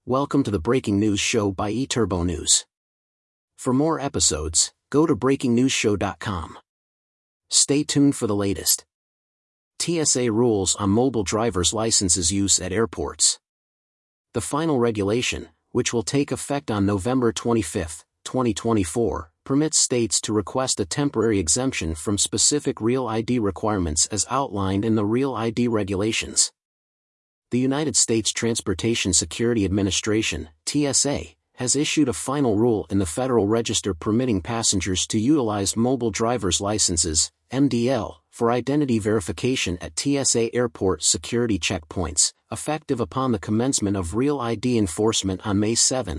Welcome to the Breaking News Show by eTurbo News. For more episodes, go to breakingnewsshow.com. Stay tuned for the latest. TSA rules on mobile driver's licenses use at airports. The final regulation, which will take effect on November 25, 2024, permits states to request a temporary exemption from specific Real ID requirements as outlined in the Real ID regulations. The United States Transportation Security Administration, TSA, has issued a final rule in the Federal Register permitting passengers to utilize mobile driver's licenses, MDL, for identity verification at TSA airport security checkpoints, effective upon the commencement of Real ID enforcement on May 7,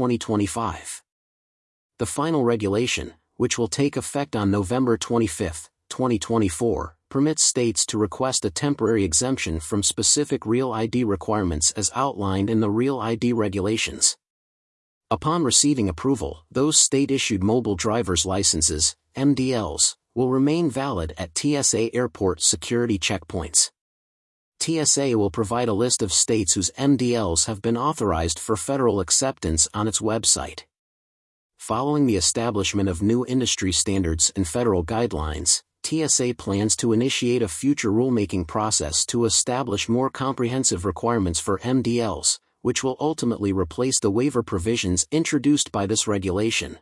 2025. The final regulation, which will take effect on November 25, 2024, permits states to request a temporary exemption from specific Real ID requirements as outlined in the Real ID regulations. Upon receiving approval, those state-issued mobile driver's licenses, MDLs, will remain valid at TSA airport security checkpoints. TSA will provide a list of states whose MDLs have been authorized for federal acceptance on its website. Following the establishment of new industry standards and federal guidelines, TSA plans to initiate a future rulemaking process to establish more comprehensive requirements for MDLs, which will ultimately replace the waiver provisions introduced by this regulation.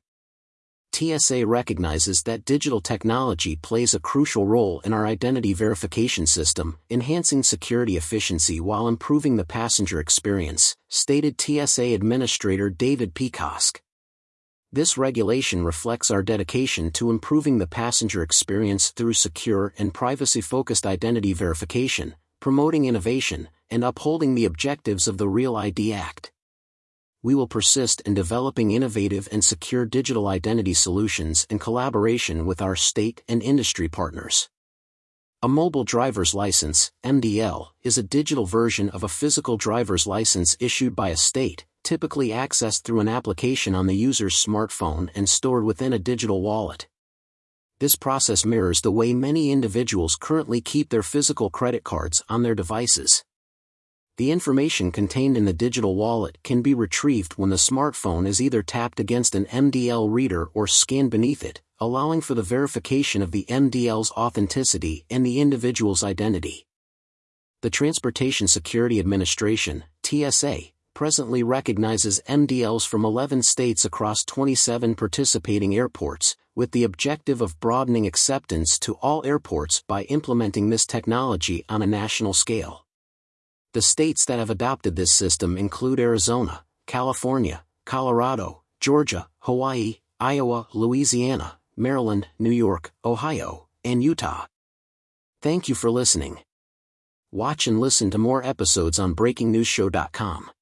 TSA recognizes that digital technology plays a crucial role in our identity verification system, enhancing security efficiency while improving the passenger experience, stated TSA Administrator David Peacosk. This regulation reflects our dedication to improving the passenger experience through secure and privacy-focused identity verification, promoting innovation, and upholding the objectives of the Real ID Act. We will persist in developing innovative and secure digital identity solutions in collaboration with our state and industry partners. A mobile driver's license, MDL, is a digital version of a physical driver's license issued by a state, typically accessed through an application on the user's smartphone and stored within a digital wallet. This process mirrors the way many individuals currently keep their physical credit cards on their devices. The information contained in the digital wallet can be retrieved when the smartphone is either tapped against an MDL reader or scanned beneath it, allowing for the verification of the MDL's authenticity and the individual's identity. The Transportation Security Administration, TSA, presently recognizes MDLs from 11 states across 27 participating airports, with the objective of broadening acceptance to all airports by implementing this technology on a national scale. The states that have adopted this system include Arizona, California, Colorado, Georgia, Hawaii, Iowa, Louisiana, Maryland, New York, Ohio, and Utah. Thank you for listening. Watch and listen to more episodes on breakingnewsshow.com.